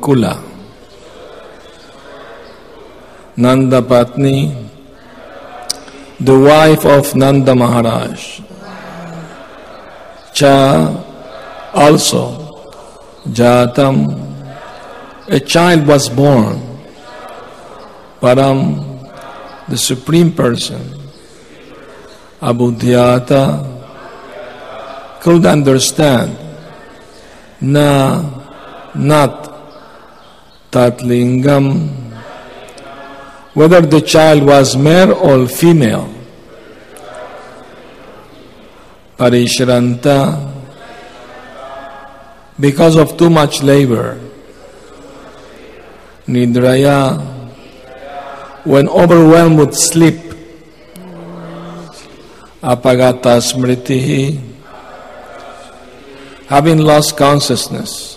Gokula. Nanda Patni, the wife of Nanda Maharaj. Cha, also, Jatam, a child was born. Param, the Supreme Person. Abudhyata, could understand. Na, not. Tatlingam, whether the child was male or female. Parishranta, because of too much labor. Nidraya, when overwhelmed with sleep. Apagata smriti, having lost consciousness.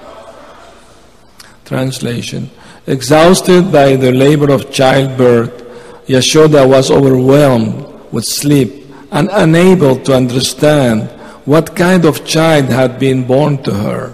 Translation. Exhausted by the labor of childbirth, Yashoda was overwhelmed with sleep and unable to understand what kind of child had been born to her.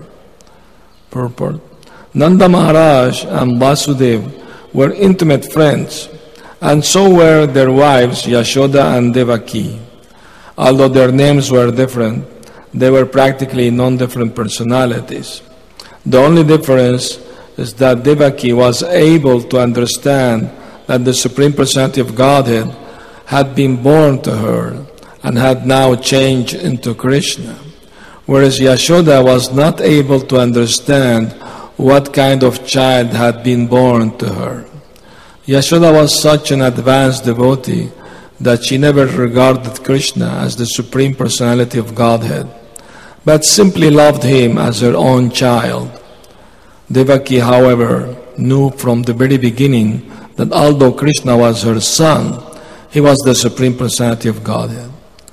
Purport. Nanda Maharaj and Vasudev were intimate friends, and so were their wives Yashoda and Devaki. Although their names were different, they were practically non-different personalities. The only difference is that Devaki was able to understand that the Supreme Personality of Godhead had been born to her and had now changed into Krishna, whereas Yashoda was not able to understand what kind of child had been born to her. Yashoda was such an advanced devotee that she never regarded Krishna as the Supreme Personality of Godhead, but simply loved him as her own child. Devaki, however, knew from the very beginning that although Krishna was her son, he was the Supreme Personality of Godhead.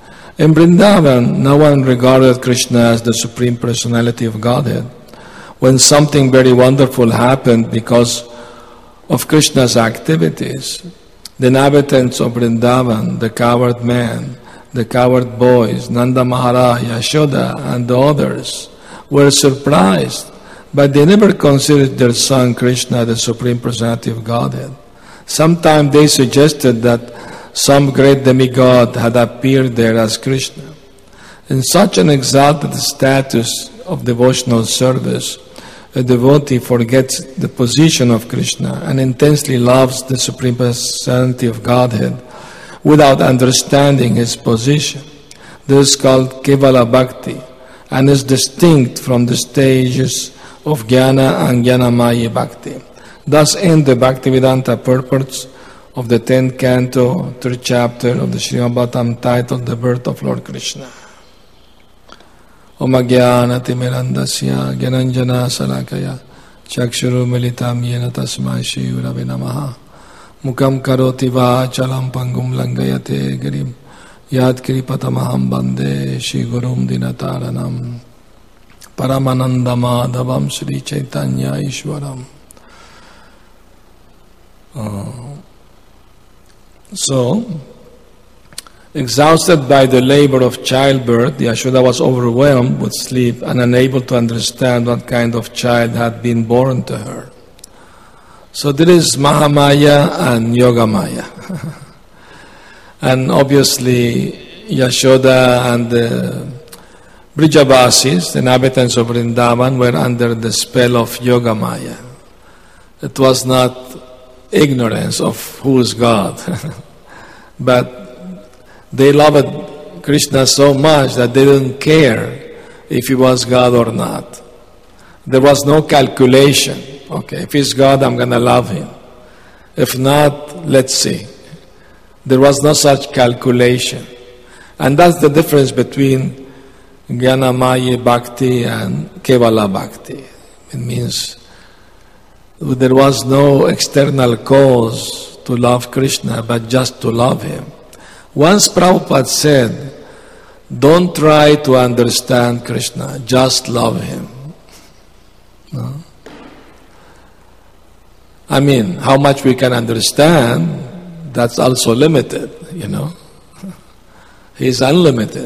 In Vrindavan, no one regarded Krishna as the Supreme Personality of Godhead. When something very wonderful happened because of Krishna's activities, the inhabitants of Vrindavan, the coward man, the coward boys, Nanda Maharaj, Yashoda, and the others, were surprised, but they never considered their son Krishna the Supreme Personality of Godhead. Sometimes they suggested that some great demigod had appeared there as Krishna. In such an exalted status of devotional service, a devotee forgets the position of Krishna and intensely loves the Supreme Personality of Godhead without understanding his position. This is called Kevala Bhakti and is distinct from the stages of Jnana and Jnanamaya Bhakti. Thus end the Bhaktivedanta purports of the 10th canto, 3rd chapter of the Srimad Bhagavatam titled The Birth of Lord Krishna. Om Ajnanatimirandasya Gyananjana Salakaya Chakshuru Militam Yena Tasmai Shri Gurave Namaha Mukam Karoti Vachalam Pangum Langayate Girim Yad Kripatamaham Bande Shri Gurum Dinataranam Paramananda Madhavam Sri Chaitanya Ishwaram. So, exhausted by the labor of childbirth, Yashoda was overwhelmed with sleep and unable to understand what kind of child had been born to her. So there is Mahamaya and Yogamaya. And obviously, Yashoda and the Brijavasis, the inhabitants of Vrindavan, were under the spell of Yogamaya. It was not ignorance of who is God, but they loved Krishna so much that they didn't care if he was God or not. There was no calculation. Okay, if he's God, I'm going to love him. If not, let's see. There was no such calculation. And that's the difference between Jnanamaya Bhakti and Kevala Bhakti. It means there was no external cause to love Krishna, but just to love him. Once Prabhupada said, don't try to understand Krishna, just love him. No? I mean, how much we can understand, that's also limited, you know. He's unlimited.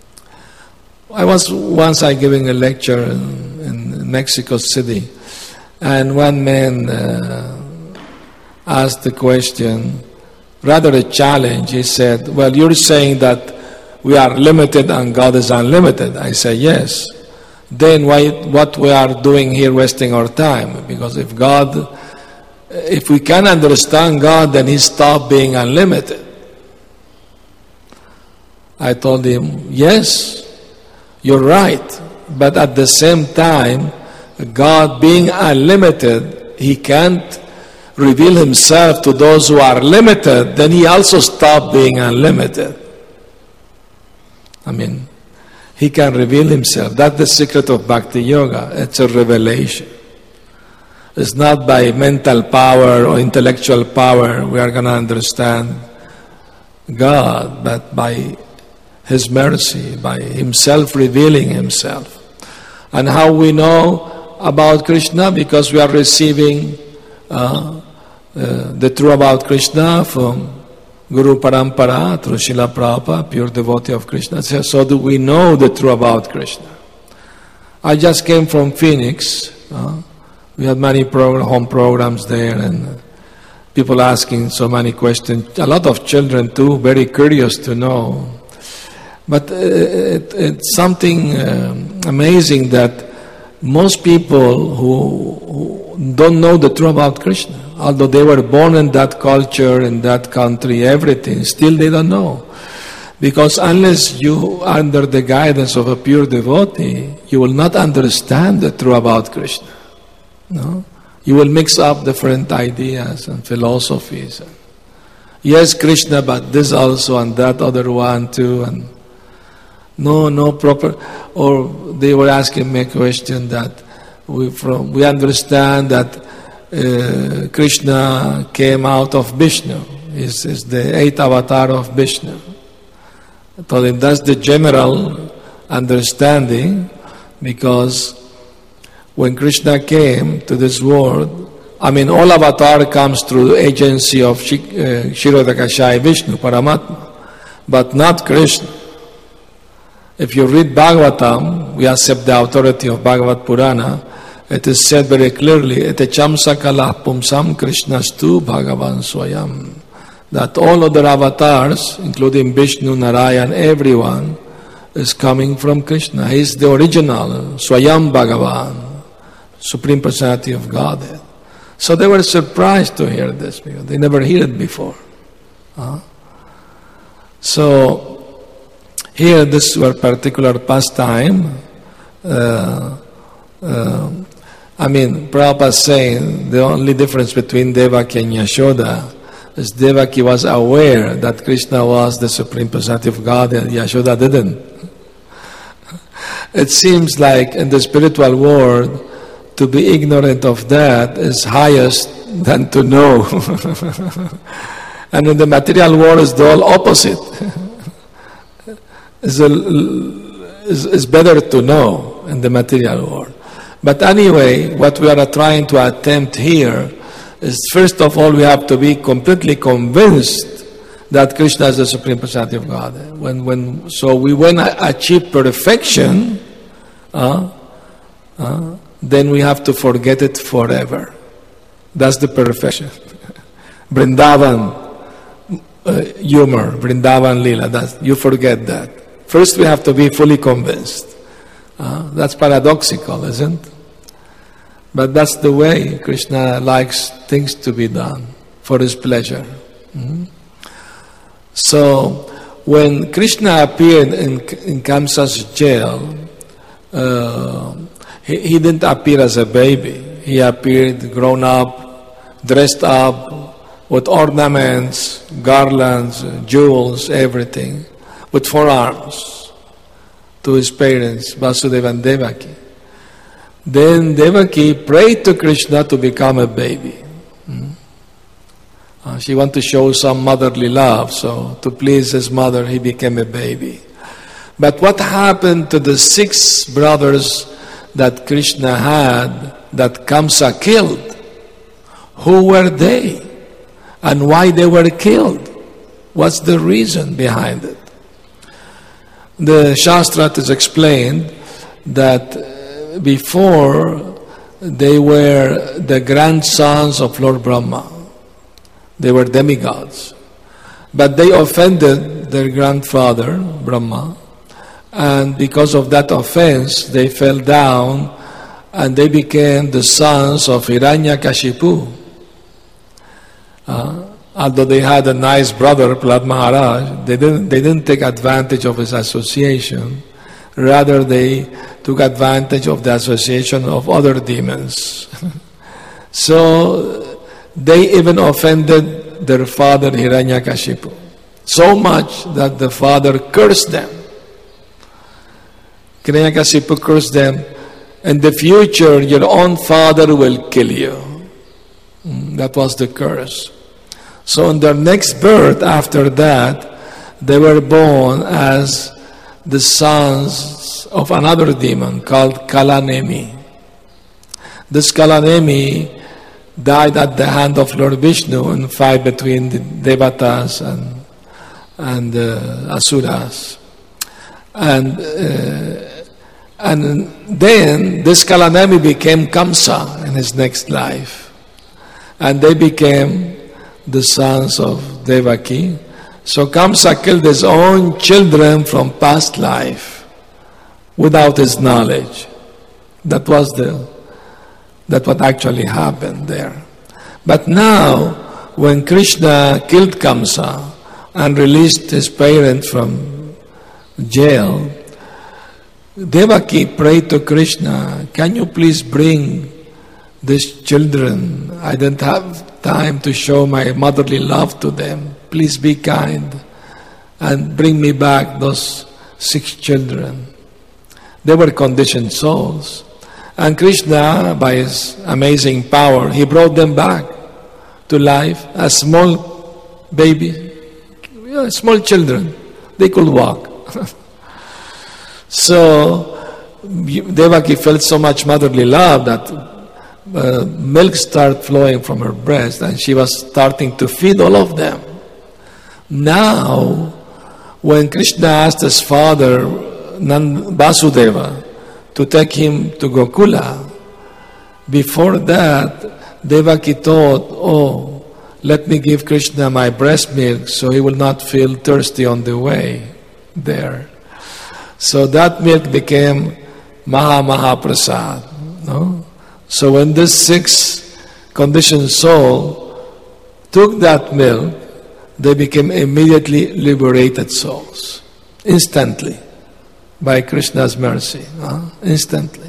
I was once giving a lecture in Mexico City, And one man asked the question, rather a challenge. He said, well, you're saying that we are limited and God is unlimited. I say, yes. Then what we are doing here wasting our time? Because if we can understand God, then He stopped being unlimited. I told him, yes, you're right. But at the same time, God being unlimited, He can't reveal Himself to those who are limited. Then He also stopped being unlimited. I mean, He can reveal Himself. That's the secret of Bhakti Yoga. It's a revelation. It's not by mental power or intellectual power we are going to understand God, but by His mercy, by Himself revealing Himself. And how we know about Krishna? Because we are receiving the truth about Krishna from Guru Parampara, through Srila Prabhupada, pure devotee of Krishna. So do we know the truth about Krishna? I just came from Phoenix. We had many home programs there, and people asking so many questions. A lot of children too, very curious to know. But it's something amazing that most people who don't know the truth about Krishna, although they were born in that culture, in that country, everything, still they don't know. Because unless you are under the guidance of a pure devotee, you will not understand the truth about Krishna. No? You will mix up different ideas and philosophies. Yes, Krishna, but this also and that other one too, and no proper. Or they were asking me a question that we understand that Krishna came out of Vishnu. Is the 8th avatar of Vishnu. I told him that's the general understanding, because when Krishna came to this world, all avatar comes through the agency of Kshirodakashayi Vishnu, Paramatma, but not Krishna. If you read Bhagavatam, we accept the authority of Bhagavad Purana. It is said very clearly, Etecham sakala pumsam Krishnastu Bhagavan Swayam. That all other avatars, including Vishnu, Narayan, everyone, is coming from Krishna. He is the original, Swayam Bhagavan, Supreme Personality of Godhead. So they were surprised to hear this, because they never heard it before. So here, this was particular pastime. Prabhupada is saying the only difference between Devaki and Yashoda is Devaki was aware that Krishna was the Supreme Personality of God, and Yashoda didn't. It seems like in the spiritual world, to be ignorant of that is highest than to know. And in the material world, it's the all opposite. It's better to know in the material world. But anyway, what we are trying to attempt here is, first of all, we have to be completely convinced that Krishna is the Supreme Personality of God. When we achieve perfection, then we have to forget it forever. That's the perfection. Vrindavan humor, Vrindavan Leela, you forget that. First we have to be fully convinced. That's paradoxical, isn't it? But that's the way Krishna likes things to be done, for His pleasure. So when Krishna appeared in Kamsa's jail, he didn't appear as a baby. He appeared grown up, dressed up with ornaments, garlands, jewels, everything, with 4 arms to his parents, Vasudeva and Devaki. Then Devaki prayed to Krishna to become a baby. She wanted to show some motherly love, so to please his mother, he became a baby. But what happened to the 6 brothers that Krishna had that Kamsa killed? Who were they? And why they were killed? What's the reason behind it? The Shastra is explained that before they were the grandsons of Lord Brahma. They were demigods. But they offended their grandfather, Brahma, and because of that offense, they fell down and they became the sons of Hiranyakashipu. Although they had a nice brother, Prahlad Maharaj, they didn't take advantage of his association. Rather, they took advantage of the association of other demons. So, they even offended their father Hiranyakashipu. So much that the father cursed them. Hiranyakashipu cursed them, in the future your own father will kill you. That was the curse. So in their next birth after that, they were born as the sons of another demon called Kalanemi. This Kalanemi died at the hand of Lord Vishnu in fight between the Devatas and Asuras. And then this Kalanemi became Kamsa in his next life. And they became the sons of Devaki. So Kamsa killed his own children from past life without his knowledge. That what actually happened there. But now, when Krishna killed Kamsa and released his parents from jail, Devaki prayed to Krishna, "Can you please bring these children? I don't have time to show my motherly love to them. Please be kind and bring me back those 6 children." They were conditioned souls. And Krishna, by his amazing power, he brought them back to life as small baby, small children. They could walk. So Devaki felt so much motherly love that milk started flowing from her breast, and she was starting to feed all of them. Now, when Krishna asked his father, Vasudeva, to take him to Gokula, before that, Devaki thought, let me give Krishna my breast milk so he will not feel thirsty on the way there. So that milk became Maha Prasad. No? So when this 6 conditioned soul took that milk, they became immediately liberated souls. Instantly. By Krishna's mercy. Instantly.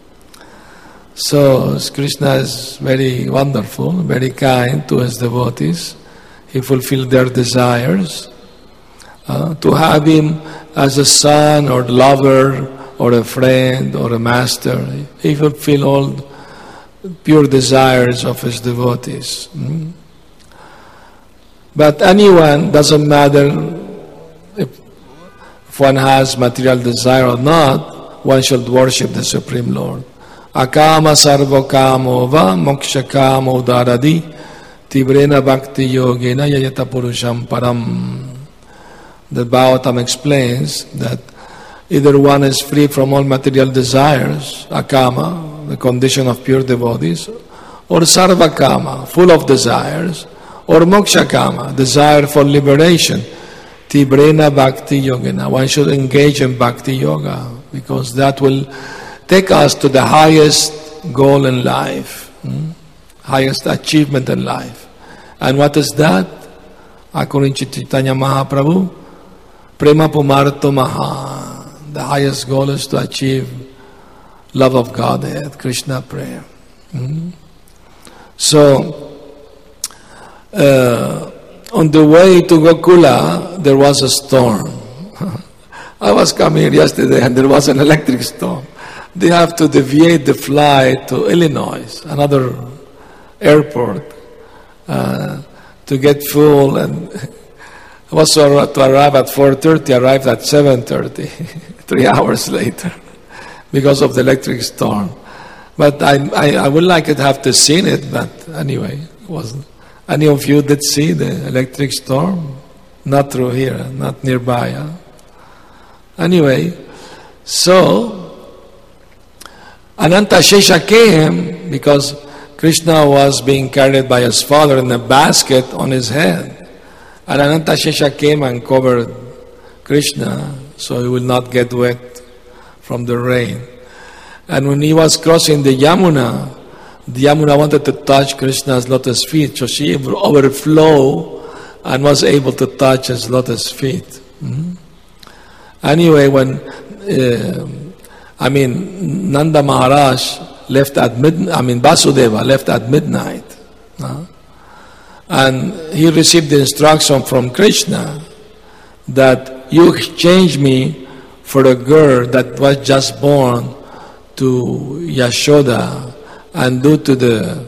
So Krishna is very wonderful, very kind to his devotees. He fulfilled their desires. To have him as a son or lover or a friend or a master, he fulfilled all pure desires of his devotees. But anyone, doesn't matter if one has material desire or not, one should worship the Supreme Lord. Akama sarva kamo va moksha kamo daradi tibrena bhakti yogena yayata purusham param. The Bhagavatam explains that either one is free from all material desires, akama, the condition of pure devotees, or sarva kama, full of desires, or moksha kama, desire for liberation. Tibrena bhakti yogena. One should engage in bhakti yoga because that will take us to the highest goal in life, highest achievement in life. And what is that? According to Chaitanya Mahaprabhu, Prema Pumarto Maha. The highest goal is to achieve love of Godhead, Krishna prayer. So, on the way to Gokula, there was a storm. I was coming here yesterday and there was an electric storm. They have to deviate the flight to Illinois, another airport, to get fuel. And I was to arrive at 4:30, arrived at 7:30, 3 hours later, because of the electric storm. But I would like to have to seen it, but anyway, it wasn't. Any of you did see the electric storm? Not through here, not nearby. Anyway, so Anantashesha came because Krishna was being carried by his father in a basket on his head. And Anantashesha came and covered Krishna so he will not get wet from the rain. And when he was crossing the Yamuna wanted to touch Krishna's lotus feet, so she overflowed and was able to touch his lotus feet. Mm-hmm. Anyway, when Nanda Maharaj left at midnight, Vasudeva left at midnight, and he received the instruction from Krishna that you exchange me for a girl that was just born to Yashoda, and due to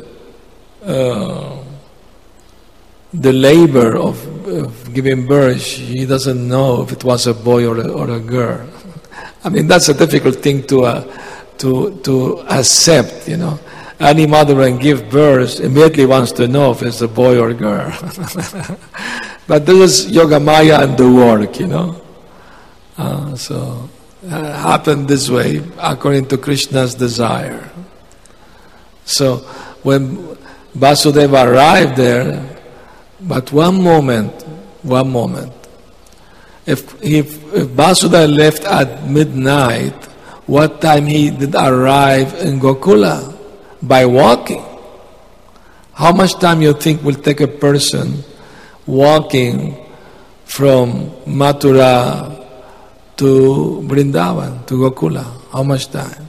the labor of giving birth, she doesn't know if it was a boy or a girl. I mean, that's a difficult thing to accept, you know. Any mother when gives birth immediately wants to know if it's a boy or a girl. But this is Yogamaya and the work, you know. So it happened this way according to Krishna's desire. So when Vasudeva arrived there, but one moment, if Vasudeva left at midnight, what time he did arrive in Gokula? By walking. How much time you think will take a person walking from Mathura to Vrindavan, to Gokula? How much time?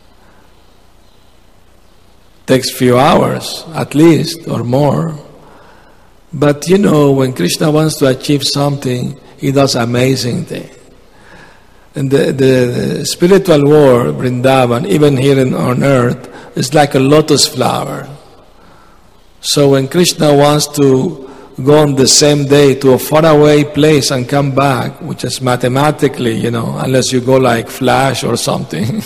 Takes few hours at least or more. But you know, when Krishna wants to achieve something, he does amazing things. In the spiritual world, Vrindavan, even here on earth, is like a lotus flower. So when Krishna wants to go on the same day to a faraway place and come back, which is mathematically, you know, unless you go like Flash or something,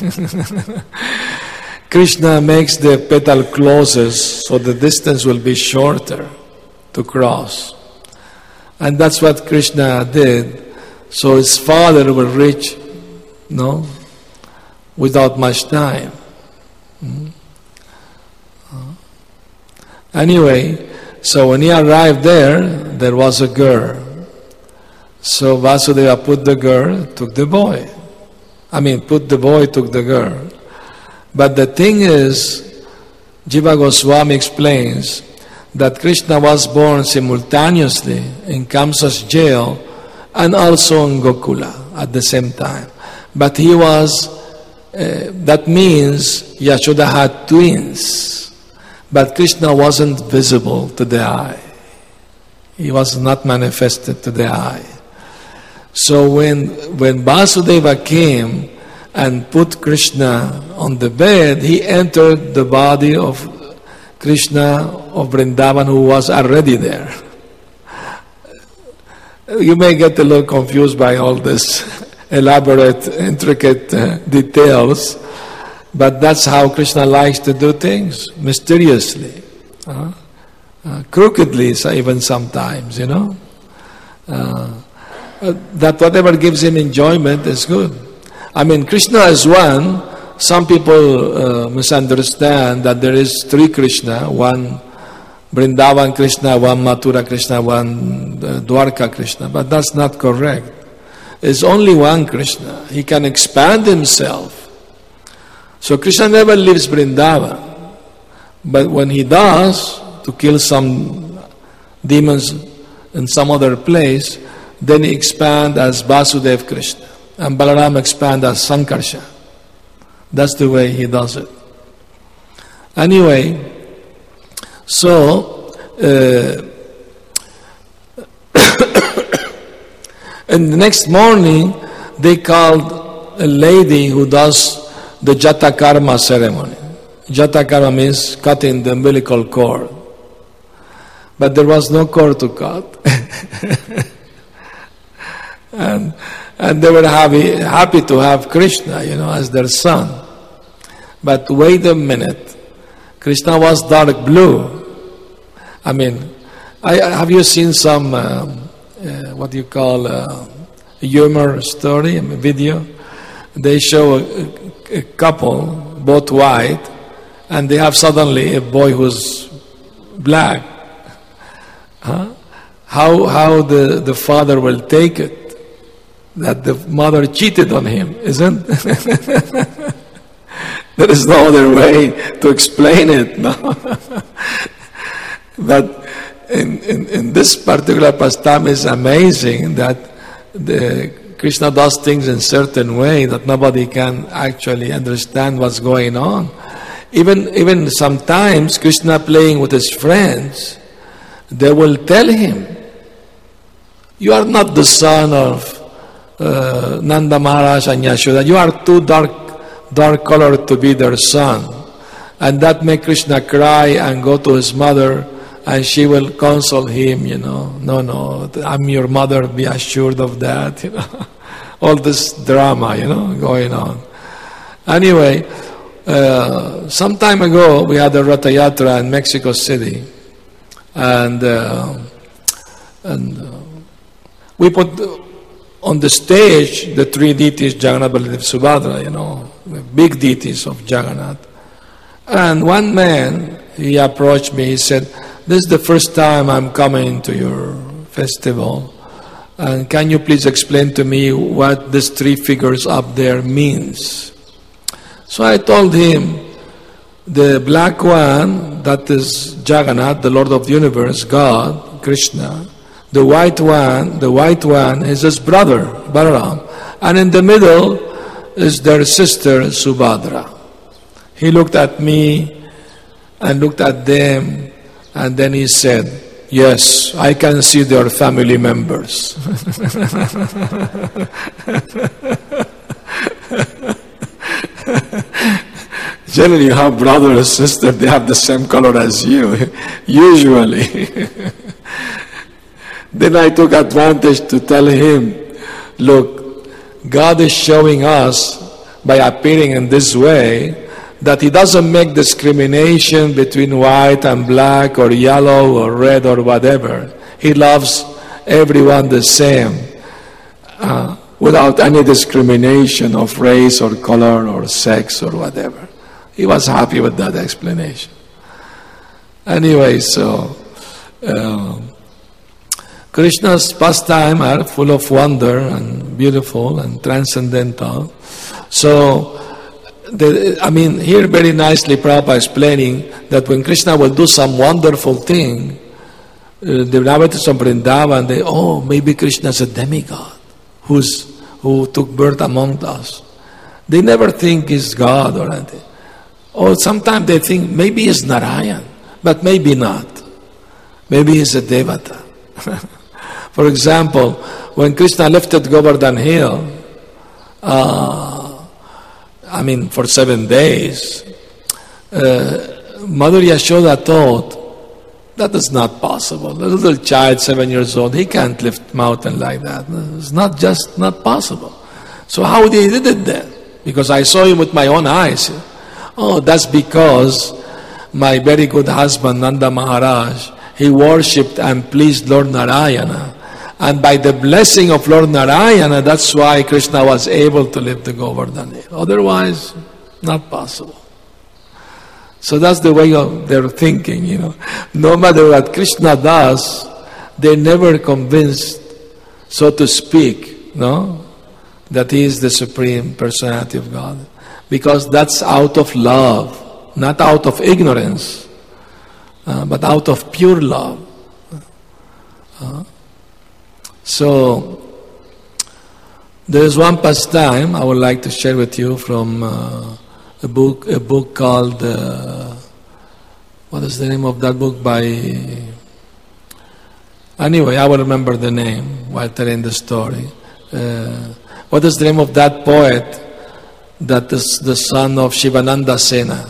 Krishna makes the petal closest so the distance will be shorter to cross. And that's what Krishna did. So his father will reach, without much time. Anyway, so when he arrived there was a girl. So Vasudeva put the girl, took the boy. Put the boy, took the girl. But the thing is, Jiva Goswami explains that Krishna was born simultaneously in Kamsa's jail and also in Gokula at the same time. But he was, that means Yashoda had twins. But Krishna wasn't visible to the eye. He was not manifested to the eye. So when Vasudeva came and put Krishna on the bed, he entered the body of Krishna of Vrindavan, who was already there. You may get a little confused by all this elaborate, intricate details, but that's how Krishna likes to do things, mysteriously, crookedly even sometimes, that whatever gives him enjoyment is good. Krishna is one. Some people misunderstand that there is three Krishna, one Vrindavan Krishna, one Mathura Krishna, one Dwarka Krishna, but that's not correct. It's only one Krishna. He can expand himself. So Krishna never leaves Vrindavan, but when he does, to kill some demons in some other place, then he expands as Vasudev Krishna, and Balaram expands as Sankarsha. That's the way he does it. Anyway, so and the next morning they called a lady who does the Jata Karma ceremony. Jata Karma means cutting the umbilical cord. But there was no cord to cut. and they were happy to have Krishna, as their son. But wait a minute. Krishna was dark blue. Have you seen some, what you call, humor story, video? They show a couple, both white, and they have suddenly a boy who's black. How the father will take it, that the mother cheated on him, isn't? There is no other way to explain it, no? But in this particular pastime, it's amazing that Krishna does things in certain way that nobody can actually understand what's going on. Even sometimes Krishna playing with his friends, they will tell him, "You are not the son of Nanda Maharaj and Yashoda. You are too dark colored to be their son." And that make Krishna cry and go to his mother, and she will console him, No, I'm your mother, be assured of that, All this drama, going on. Anyway, some time ago, we had a Ratha Yatra in Mexico City, and we put on the stage the three deities, Jagannath, Baladev, Subhadra, the big deities of Jagannath. And one man, he approached me, he said, "This is the first time I'm coming to your festival, and can you please explain to me what these three figures up there means?" So I told him, the black one, that is Jagannath, the Lord of the universe, God, Krishna. The white one is his brother, Balaram. And in the middle is their sister, Subhadra. He looked at me and looked at them, and then he said, "Yes, I can see their family members." Generally, you have brother or sister, they have the same color as you, usually. Then I took advantage to tell him, "Look, God is showing us, by appearing in this way, that He doesn't make discrimination between white and black or yellow or red or whatever. He loves everyone the same, without any discrimination of race or color or sex or whatever." He was happy with that explanation. Anyway, so Krishna's pastime are full of wonder and beautiful and transcendental. So, here very nicely Prabhupada explaining that when Krishna will do some wonderful thing, the inhabitants of Vrindavan, maybe Krishna is a demigod who took birth among us. They never think he's God or anything. Or sometimes they think maybe he's Narayan, but maybe not. Maybe he's a Devata. For example, when Krishna lifted Govardhan Hill, for 7 days, Mother Yashoda thought, that is not possible. A little child, 7 years old, he can't lift mountain like that. It's not possible. So how they did it then? Because I saw him with my own eyes. Oh, that's because my very good husband, Nanda Maharaj, he worshipped and pleased Lord Narayana. And by the blessing of Lord Narayana, that's why Krishna was able to lift the Govardhan Hill. Otherwise, not possible. So that's the way of their thinking, No matter what Krishna does, they're never convinced, so to speak, that He is the Supreme Personality of God. Because that's out of love, not out of ignorance, but out of pure love. So, there is one pastime I would like to share with you from a book called, what is the name of that book anyway, I will remember the name while telling the story. What is the name of that poet that is the son of Shivananda Sena?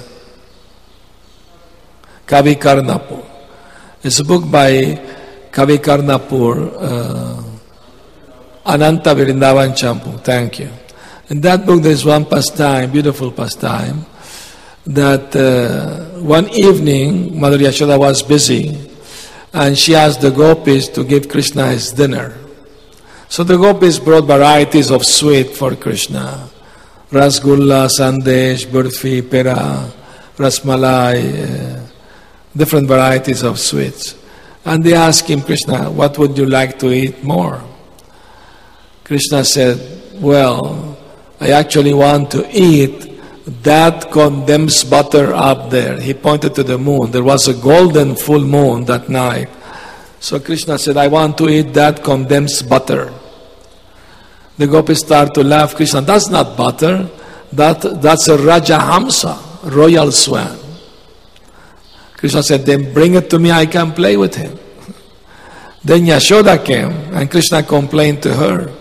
Kavi Karnapur. It's a book by Kavi Karnapur, Ananta Vrindavan Champu. Thank you. In that book there is one pastime, beautiful pastime, that one evening Mother Yashoda was busy and she asked the gopis to give Krishna his dinner. So the gopis brought varieties of sweet for Krishna. Rasgulla, Sandesh, Burfi, Pera, Rasmalai, different varieties of sweets. And they asked him, Krishna, what would you like to eat more? Krishna said, well, I actually want to eat that condensed butter up there. He pointed to the moon. There was a golden full moon that night. So Krishna said, I want to eat that condensed butter. The gopis start to laugh. Krishna, that's not butter. That's a Rajahamsa, royal swan. Krishna said, then bring it to me, I can play with him. Then Yashoda came and Krishna complained to her.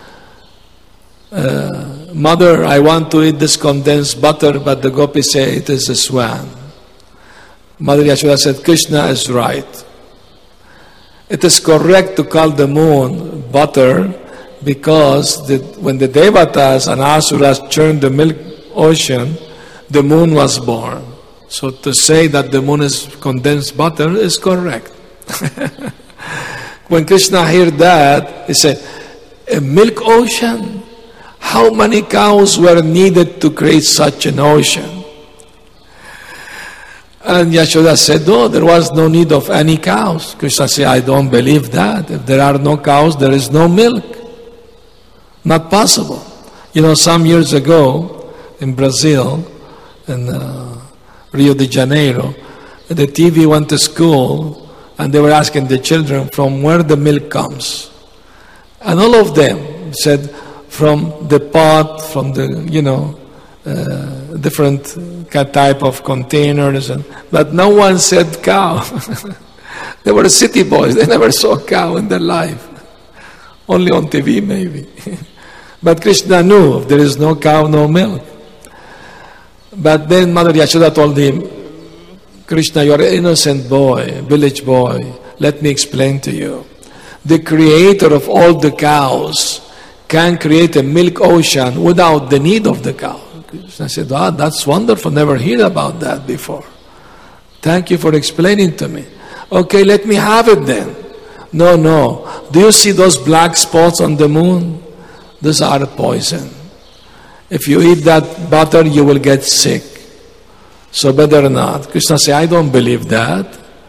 Mother, I want to eat this condensed butter, but the gopis say it is a swan. Mother Yashoda said, Krishna is right. It is correct to call the moon butter because when the Devatas and Asuras churned the milk ocean, the moon was born. So to say that the moon is condensed butter is correct. When Krishna heard that, he said, a milk ocean? How many cows were needed to create such an ocean? And Yashoda said, no, there was no need of any cows. Krishna said, I don't believe that. If there are no cows, there is no milk. Not possible. You know, some years ago in Brazil, in Rio de Janeiro, the TV went to school and they were asking the children from where the milk comes. And all of them said, from the pot, from the, different type of containers. But no one said cow. They were city boys. They never saw a cow in their life. Only on TV maybe. But Krishna knew if there is no cow, no milk. But then Mother Yashoda told him, Krishna, you are an innocent boy, village boy. Let me explain to you. The creator of all the cows can create a milk ocean without the need of the cow. Krishna said, that's wonderful. Never heard about that before. Thank you for explaining to me. Okay, let me have it then. No. Do you see those black spots on the moon? Those are poison. If you eat that butter, you will get sick. So better not. Krishna said, I don't believe that.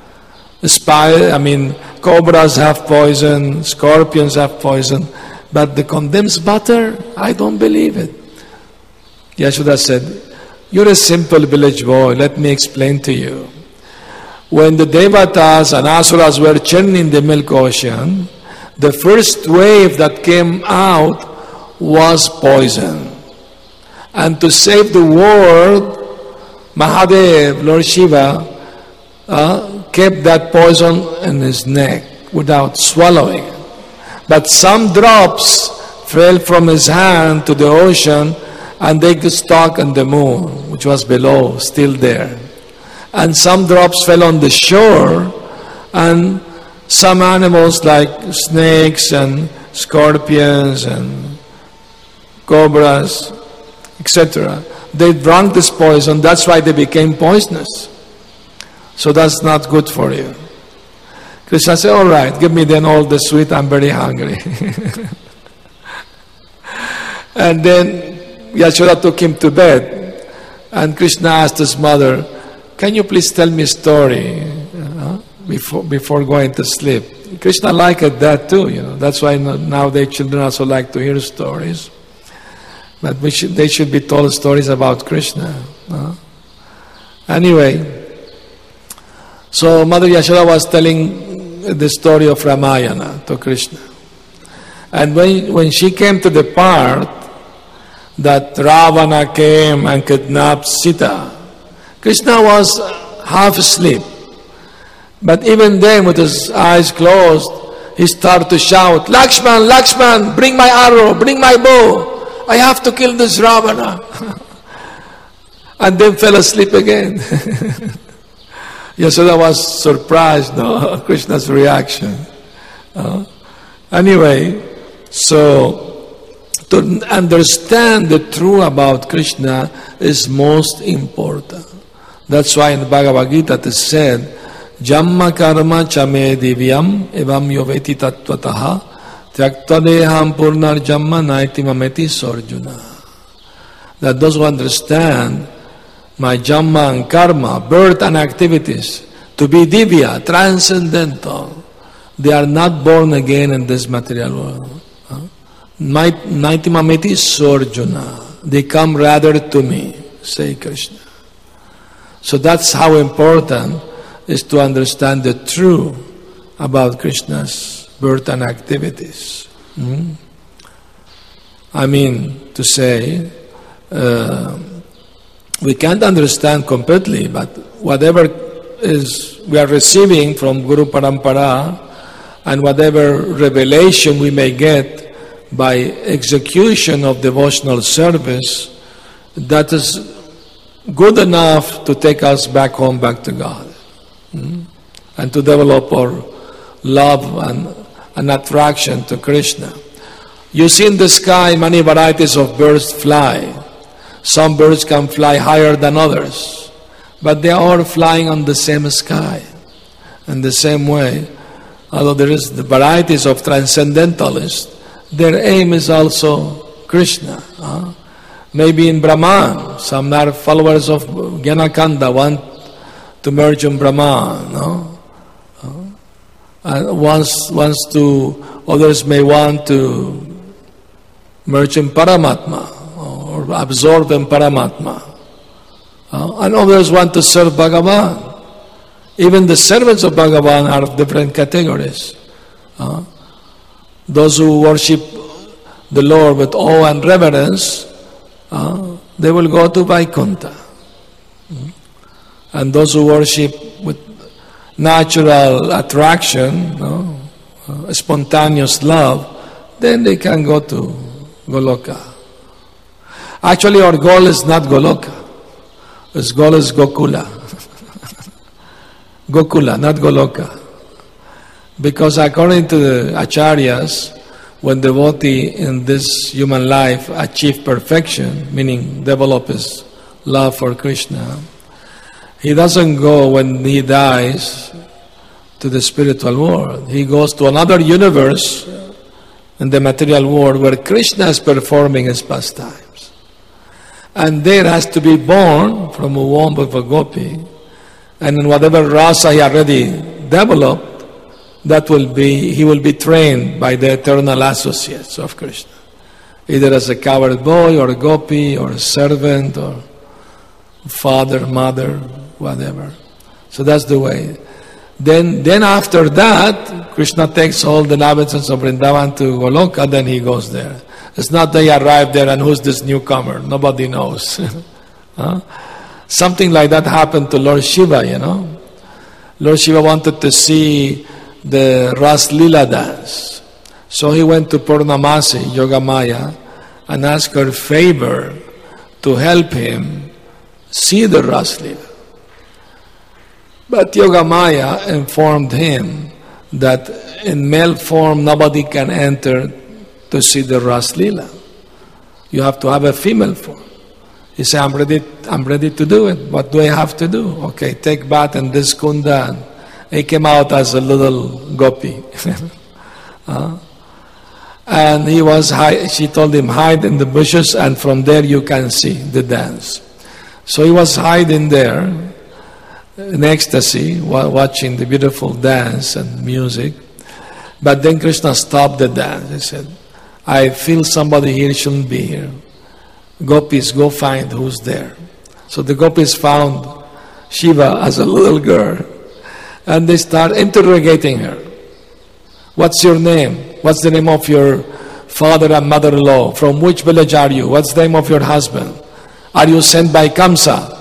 Cobras have poison, scorpions have poison, but the condensed butter, I don't believe it. Yashoda said, you're a simple village boy, let me explain to you. When the Devatas and Asuras were churning the milk ocean, the first wave that came out was poison. And to save the world, Mahadev, Lord Shiva, kept that poison in his neck without swallowing it. But some drops fell from his hand to the ocean and they got stuck on the moon, which was below, still there. And some drops fell on the shore, and some animals like snakes and scorpions and cobras, etc., they drank this poison. That's why they became poisonous. So that's not good for you. Krishna said, all right, give me then all the sweet, I'm very hungry. And then Yashoda took him to bed. And Krishna asked his mother, can you please tell me a story before going to sleep? Krishna liked that too, That's why nowadays children also like to hear stories. But they should be told stories about Krishna. Anyway, so Mother Yashoda was telling the story of Ramayana to Krishna. And when she came to the part that Ravana came and kidnapped Sita, Krishna was half asleep. But even then, with his eyes closed, he started to shout, Lakshman, Lakshman, bring my arrow, bring my bow. I have to kill this Ravana. And then fell asleep again. Yashoda was surprised, Krishna's reaction. Anyway, so to understand the truth about Krishna is most important. That's why in the Bhagavad Gita it is said, Jamma karma chame divyam evam yoveti tattvataha tyaktadeham purnar jamma naiti mameti sorjuna. that those who understand my Jamma and Karma, birth and activities, to be divya, transcendental, they are not born again in this material world. Naitimamiti Sorjuna. They come rather to me, say Krishna. So that's how important is to understand the truth about Krishna's birth and activities. I mean to say, we can't understand completely, but whatever is we are receiving from Guru Parampara and whatever revelation we may get by execution of devotional service, that is good enough to take us back home, back to God, and to develop our love and attraction to Krishna. You see in the sky many varieties of birds fly. Some birds can fly higher than others, but they are all flying on the same sky. In the same way, although there is the varieties of transcendentalists, their aim is also Krishna. Maybe in Brahman, some are followers of Gyanakanda, want to merge in Brahman. And others may want to merge in Paramatma or absorb in Paramatma. And others want to serve Bhagavan. Even the servants of Bhagavan are of different categories. Those who worship the Lord with awe and reverence, they will go to Vaikuntha. And those who worship with natural attraction, spontaneous love, then they can go to Goloka. Actually, our goal is not Goloka. Our goal is Gokula. Gokula, not Goloka. Because according to the Acharyas, when devotee in this human life achieve perfection, meaning develop his love for Krishna, he doesn't go when he dies to the spiritual world. He goes to another universe in the material world where Krishna is performing his pastimes. And there has to be born from a womb of a gopi, and in whatever rasa he already developed, he will be trained by the eternal associates of Krishna, either as a cowherd boy or a gopi or a servant or father, mother, whatever. So that's the way. Then after that, Krishna takes all the inhabitants of Vrindavan to Goloka, then he goes there. It's not that he arrived there and who's this newcomer? Nobody knows. Something like that happened to Lord Shiva, Lord Shiva wanted to see the Ras Lila dance. So he went to Purnamasi, Yogamaya, and asked her favor to help him see the Ras Lila. But Yogamaya informed him that in male form nobody can enter to see the Ras Lila. You have to have a female form. He said, I'm ready to do it. What do I have to do? Okay, take bath in this kunda. And he came out as a little gopi. And she told him, hide in the bushes and from there you can see the dance. So he was hiding there in ecstasy, watching the beautiful dance and music. But then Krishna stopped the dance. He said, I feel somebody here shouldn't be here. Gopis, go find who's there. So the gopis found Shiva as a little girl. And they start interrogating her. What's your name? What's the name of your father and mother-in-law? From which village are you? What's the name of your husband? Are you sent by Kamsa?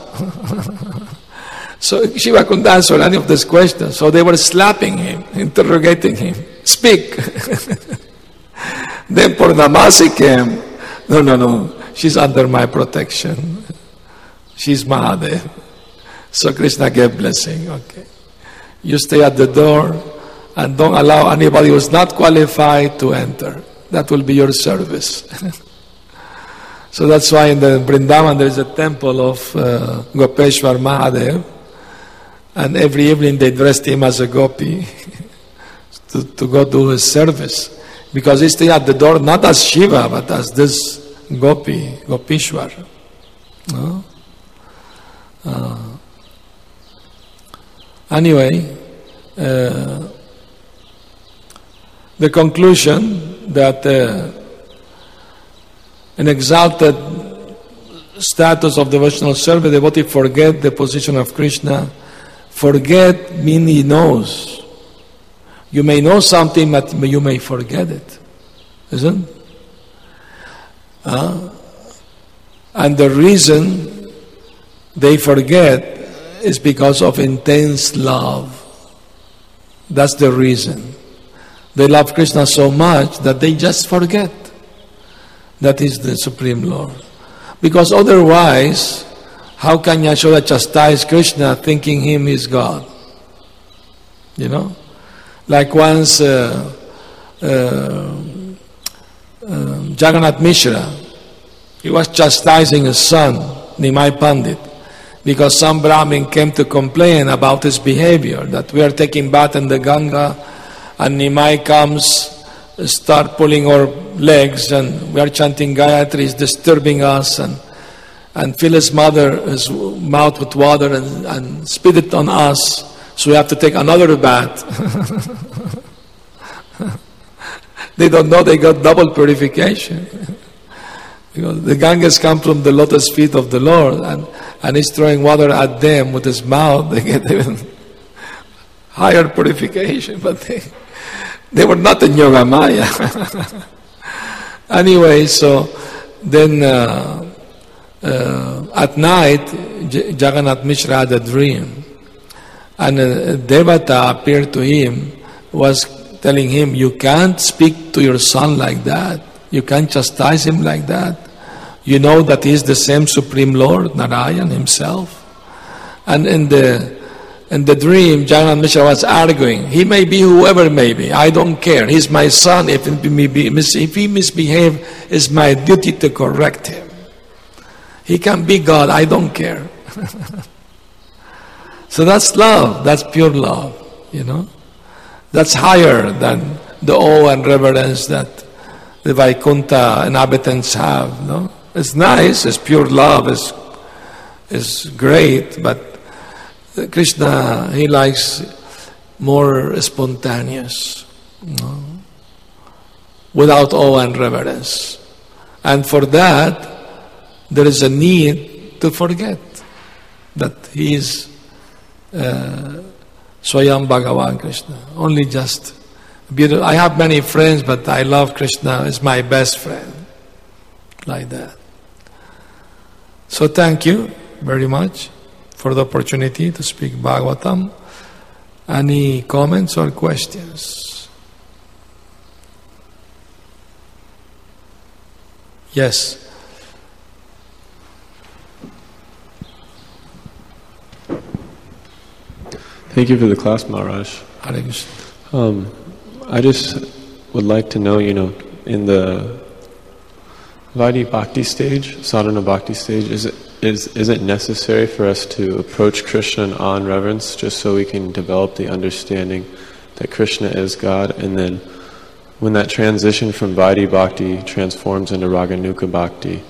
So Shiva couldn't answer any of these questions. So they were slapping him, interrogating him. Speak. Then Purnamasi came. No. She's under my protection. She's Mahadev. So Krishna gave blessing. Okay. You stay at the door and don't allow anybody who's not qualified to enter. That will be your service. So that's why in the Vrindavan there is a temple of Gopeshwar Mahadev, and every evening they dressed him as a gopi to go do his service. Because he stayed at the door not as Shiva but as this Gopishwar. No? Anyway, the conclusion that an exalted status of devotional service, the devotee forget the position of Krishna. Forget means he knows. You may know something, but you may forget it. Isn't it? And the reason they forget is because of intense love. That's the reason. They love Krishna so much that they just forget that He's the Supreme Lord. Because otherwise, how can Yashoda chastise Krishna thinking Him is God? You know? Like once Jagannath Mishra, he was chastising his son, Nimai Pandit, because some Brahmin came to complain about his behavior, that we are taking bath in the Ganga, and Nimai comes, start pulling our legs, and we are chanting Gayatri, is disturbing us, and fill his mouth with water and spit it on us, so we have to take another bath. They don't know they got double purification. Because the Ganges come from the lotus feet of the Lord, and He's throwing water at them with His mouth. They get even higher purification, but they were not in Yoga Maya. Anyway, so then at night, Jagannath Mishra had a dream, and a Devata appeared to him, was telling him, you can't speak to your son like that. You can't chastise him like that. You know that he is the same Supreme Lord, Narayan Himself. And in the dream, Jagannath Mishra was arguing. He may be whoever may be. I don't care. He's my son. If he misbehaves, it's my duty to correct him. He can be God. I don't care. So that's love. That's pure love. You know, that's higher than the awe and reverence that the Vaikuntha inhabitants have. No, it's nice. It's pure love. It's great, but Krishna, He likes more spontaneous, without awe and reverence. And for that, there is a need to forget that He is Swayam Bhagavan Krishna. Only just beautiful. I have many friends, but I love Krishna as my best friend. Like that. So thank you very much for the opportunity to speak Bhagavatam. Any comments or questions? Yes. Thank you for the class, Maharaj. Hare Krishna. I just would like to know, in the Vaidhi Bhakti stage, Sadhana Bhakti stage, is it necessary for us to approach Krishna in awe and reverence just so we can develop the understanding that Krishna is God? And then when that transition from Vaidhi Bhakti transforms into Raganuga Bhakti,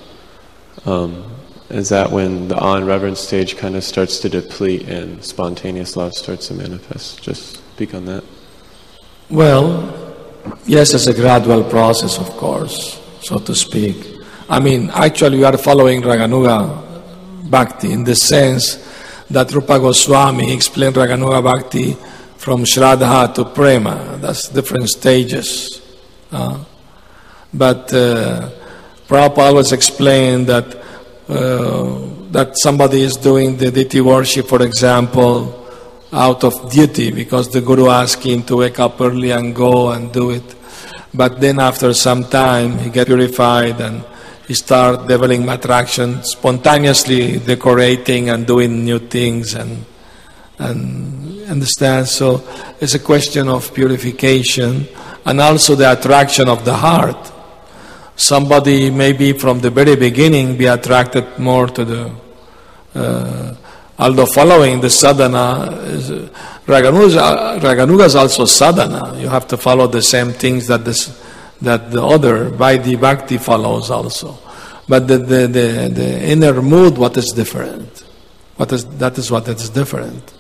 is that when the awe and reverence stage kind of starts to deplete and spontaneous love starts to manifest? Just speak on that. Well, yes, it's a gradual process, of course, so to speak. I mean, actually we are following Raganuga Bhakti in the sense that Rupa Goswami explained Raganuga Bhakti from Shraddha to Prema. That's different stages. But Prabhupada always explained that somebody is doing the deity worship, for example, out of duty because the Guru asked him to wake up early and go and do it. But then after some time he gets purified and he starts developing attraction, spontaneously decorating and doing new things and understand. So it's a question of purification and also the attraction of the heart. Somebody maybe from the very beginning be attracted more to the although following the sadhana, Raganuga is also sadhana. You have to follow the same things that the other Vaidhi Bhakti follows also. But the inner mood, what is different? That is what is different.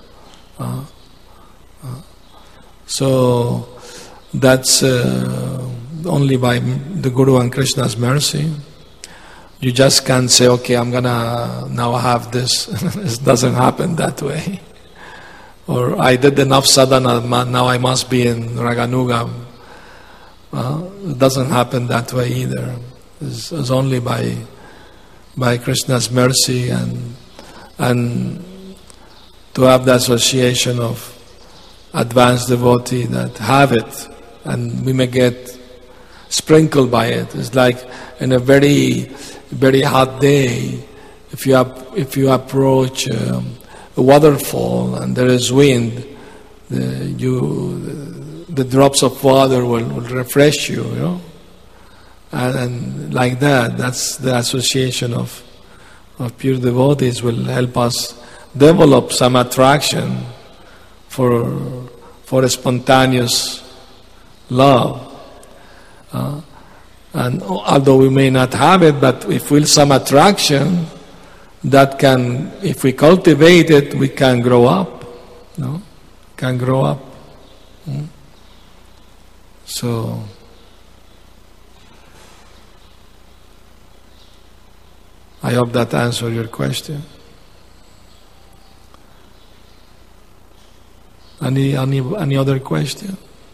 So that's only by the Guru and Krishna's mercy. You just can't say, okay, I'm gonna now have this. It doesn't happen that way. Or I did enough sadhana, now I must be in Raganuga. It doesn't happen that way either. It's only by Krishna's mercy and to have the association of advanced devotee that have it, and we may get sprinkled by it. It's like in a very, very hot day, if you approach a waterfall and there is wind, the drops of water will refresh you, you know. And like that's the association of pure devotees will help us develop some attraction for a spontaneous love. And although we may not have it, but if we feel some attraction, that can, if we cultivate it, we can grow up. No? Can grow up. So I hope that answered your question. Any other question?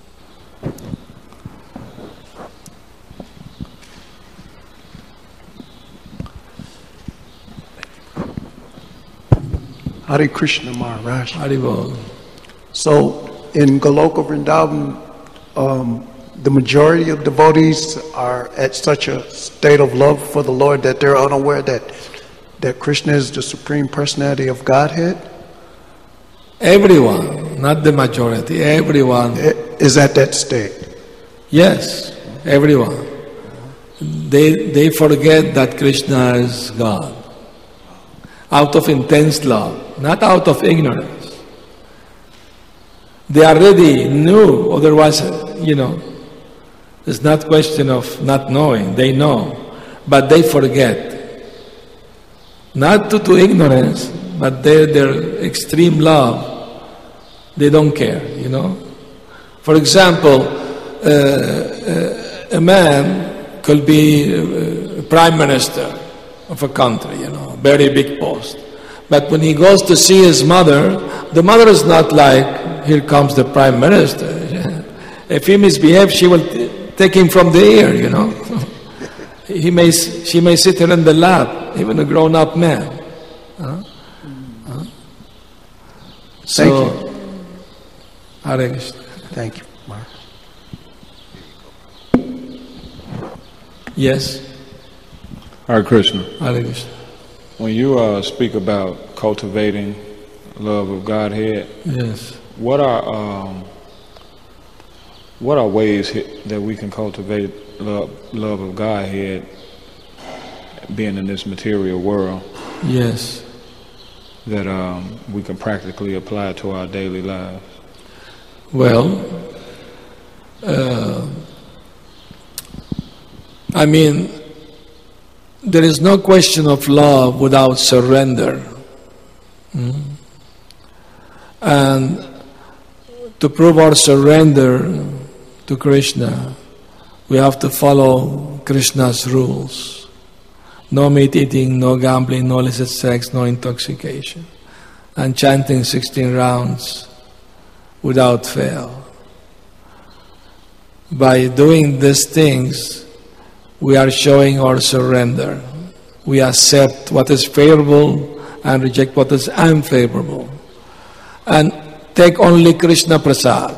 Hare Krishna Maharaj. Haribol. So in Goloka Vrindavan, the majority of devotees are at such a state of love for the Lord that they're unaware that Krishna is the Supreme Personality of Godhead? Everyone, not the majority, everyone. Is at that state? Yes, everyone. They forget that Krishna is God. Out of intense love, not out of ignorance. They already knew, otherwise, it's not question of not knowing, they know, but they forget. Not due to ignorance, but their extreme love, they don't care, For example, a man could be a prime minister of a country, very big post. But when he goes to see his mother, the mother is not like, here comes the prime minister. If he misbehaves, she will take him from the ear, She may sit her in the lap, even a grown-up man. Thank you. Hare Krishna. Thank you, Mark. Yes. Hare Krishna. Hare Krishna. When you speak about cultivating love of Godhead, yes, what are ways that we can cultivate love of Godhead, being in this material world? Yes. That we can practically apply to our daily lives. Well, there is no question of love without surrender. And to prove our surrender to Krishna, we have to follow Krishna's rules. No meat eating, no gambling, no illicit sex, no intoxication. And chanting 16 rounds without fail. By doing these things, we are showing our surrender. We accept what is favorable and reject what is unfavorable. And take only Krishna Prasad.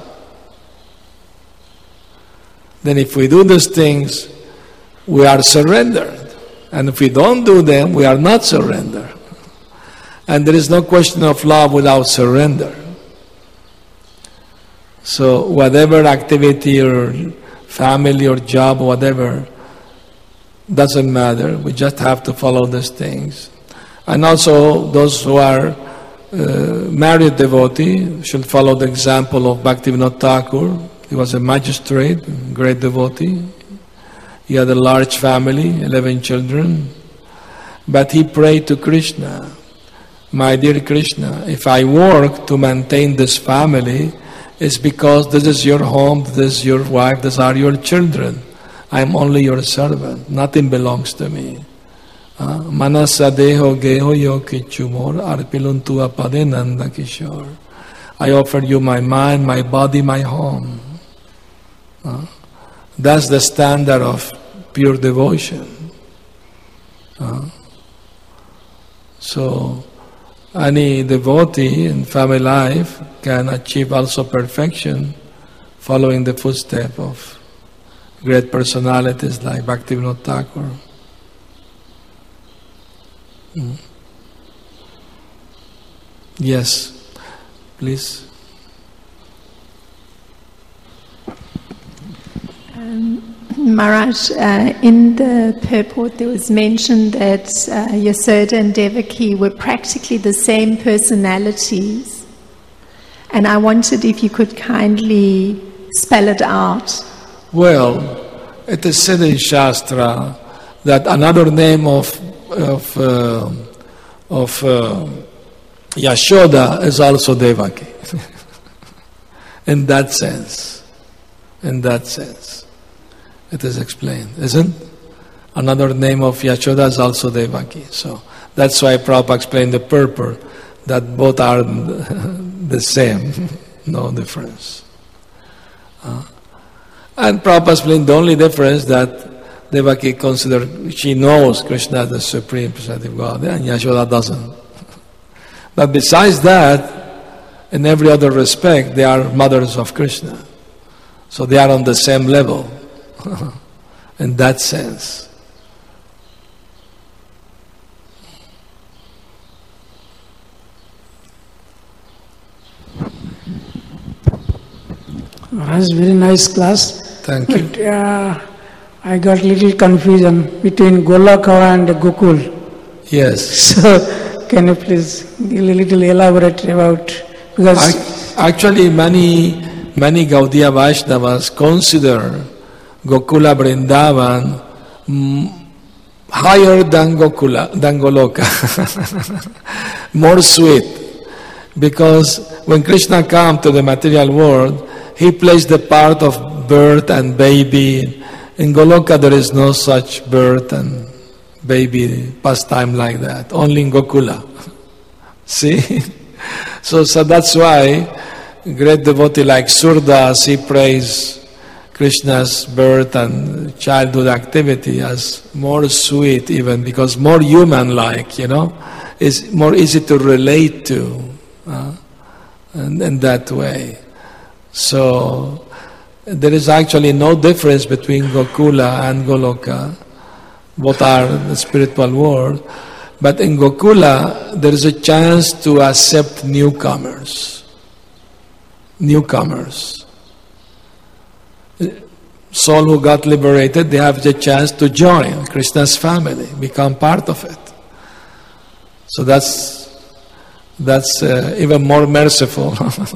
Then if we do these things, we are surrendered. And if we don't do them, we are not surrendered. And there is no question of love without surrender. So whatever activity or family or job or whatever, doesn't matter. We just have to follow these things. And also those who are married devotee should follow the example of Bhaktivinoda Thakur. He was a magistrate, great devotee. He had a large family, 11 children. But he prayed to Krishna, my dear Krishna, if I work to maintain this family, it's because this is your home, this is your wife, these are your children. I am only your servant. Nothing belongs to me. Manasa deho geho yo kichumor arpiluntu apade nanda kishore. I offer you my mind, my body, my home. That's the standard of pure devotion. So, any devotee in family life can achieve also perfection following the footsteps of great personalities like Bhaktivinoda Thakur. Yes, please. Maharaj, in the purport there was mentioned that Yasoda and Devaki were practically the same personalities, and I wondered if you could kindly spell it out. Well, it is said in Shastra that another name of Yashoda is also Devaki. In that sense, it is explained, isn't? Another name of Yashoda is also Devaki. So that's why Prabhupada explained the purport that both are the same, no difference. And Prabhupada explained the only difference that Devaki she knows Krishna as the Supreme Personality of God, and Yashoda doesn't. But besides that, in every other respect, they are mothers of Krishna. So they are on the same level, in that sense. Maharaj, very nice class. Thank you. But, I got little confusion between Golaka and Gokul. Yes. So, can you please give a little elaborate about, because actually many Gaudiya Vaishnavas consider Gokula Vrindavan higher than Goloka, more sweet, because when Krishna came to the material world, he plays the part of birth and baby. In Goloka there is no such birth and baby pastime like that, only in Gokula. See? So that's why great devotee like Surdas, he prays Krishna's birth and childhood activity as more sweet even, because more human-like, is more easy to relate to in that way. So there is actually no difference between Gokula and Goloka. Both are the spiritual world. But in Gokula, there is a chance to accept newcomers. Soul who got liberated, they have the chance to join Krishna's family, become part of it. So that's even more merciful.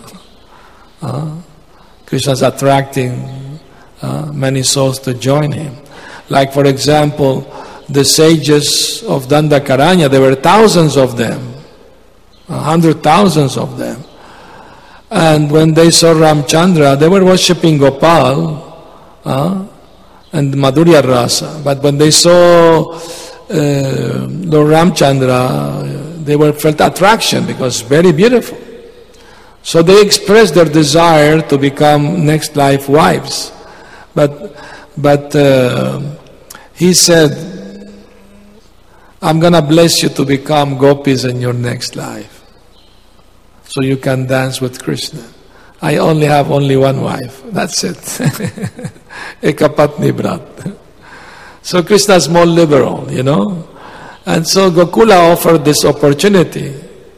Krishna is attracting many souls to join him. Like, for example, the sages of Dandakaranya, there were thousands of them, 100,000 of them. And when they saw Ramchandra, they were worshipping Gopal and Madhurya Rasa. But when they saw Lord Ramchandra, they felt attraction because it's very beautiful. So they expressed their desire to become next life wives. But he said, I'm going to bless you to become gopis in your next life, so you can dance with Krishna. I only have one wife. That's it. Ekapatni Brat. So Krishna is more liberal, And so Gokula offered this opportunity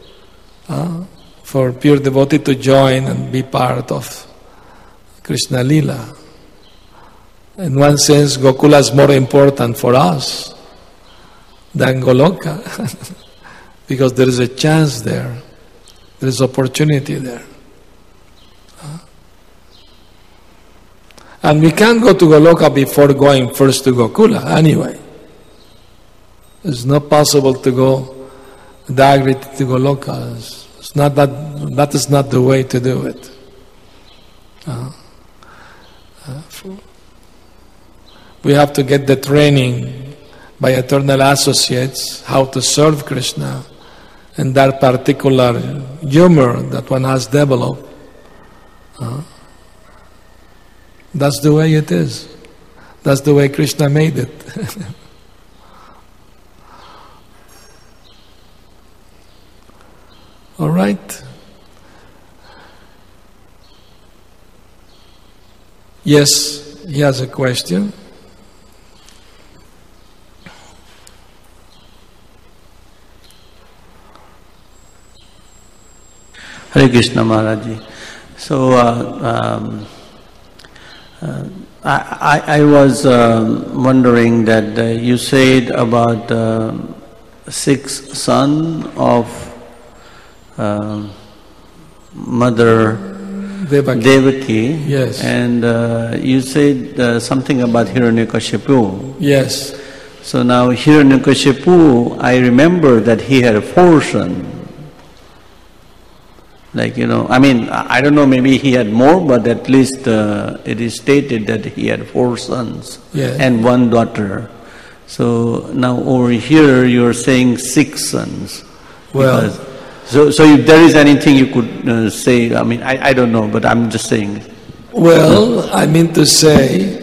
for pure devotee to join and be part of Krishna Lila. In one sense, Gokula is more important for us than Goloka because there is a chance there. There is opportunity there. And we can't go to Goloka before going first to Gokula anyway. It's not possible to go Dagriti to Goloka. It's not that is not the way to do it. We have to get the training by eternal associates how to serve Krishna in that particular humor that one has developed. That's the way it is. That's the way Krishna made it. All right. Yes, he has a question. Hare Krishna Maharaji. So I was wondering that you said about sixth son of Mother Devaki. Yes. And you said something about Hiranyakashipu. Yes. So now Hiranyakashipu, I remember that he had 4 sons. Like, I don't know, maybe he had more, but at least it is stated that he had 4 sons and 1 daughter. So now over here you're saying 6 sons. Well, so if there is anything you could say, I don't know, but I'm just saying. Well, I mean to say,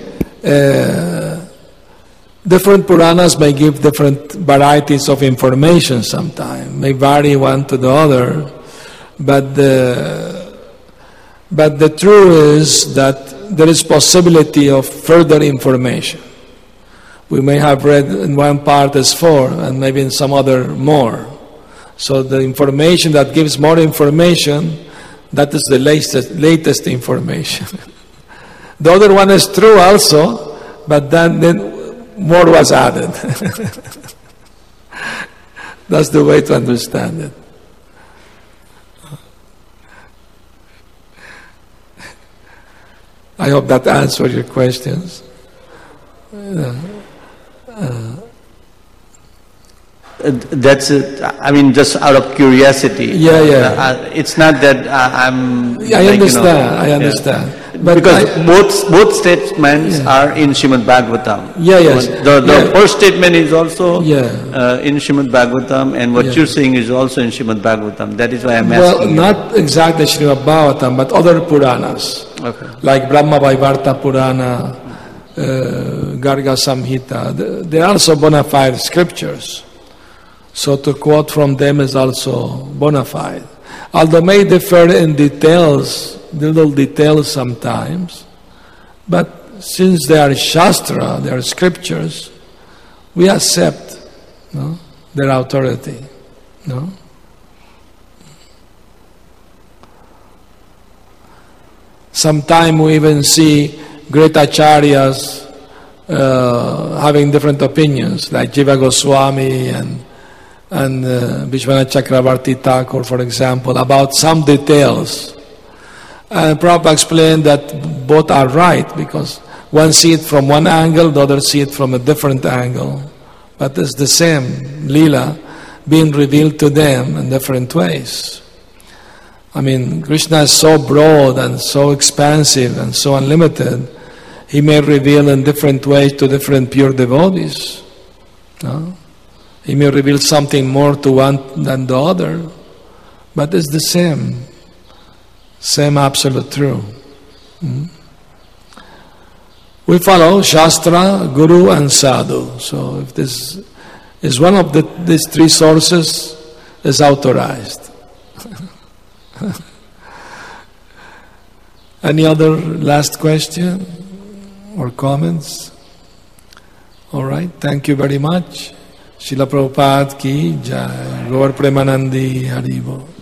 different Puranas may give different varieties of information sometimes, may vary one to the other. But the truth is that there is possibility of further information. We may have read in one part as 4 and maybe in some other more. So the information that gives more information, that is the latest information. The other one is true also, but then more was added. That's the way to understand it. I hope that answers your questions. That's it. Just out of curiosity. Yeah. It's not that I'm. I understand. I understand. But because both statements are in Srimad Bhagavatam. Yes. The first statement is also in Srimad Bhagavatam, and what you're saying is also in Srimad Bhagavatam. That is why I'm asking. Well, not exactly Srimad Bhagavatam, but other Puranas. Okay. Like Brahma Vaivarta Purana, Garga Samhita. They are also bona fide scriptures. So to quote from them is also bona fide. Although may differ in details, little details sometimes, but since they are Shastra, they are scriptures, we accept their authority. Sometimes we even see great acharyas having different opinions, like Jiva Goswami and Vishwanath Chakravarti Thakur, for example, about some details. And Prabhupada explained that both are right, because one sees it from one angle, the other sees it from a different angle. But it's the same Leela being revealed to them in different ways. Krishna is so broad and so expansive and so unlimited, he may reveal in different ways to different pure devotees. He may reveal something more to one than the other, but it's the same absolute truth. We follow Shastra, Guru and Sadhu. So if this is one of these 3 sources, is authorized. Any other last question or comments? All right, thank you very much. Srila Prabhupada ki jai. Gaur Premanandi Haribo.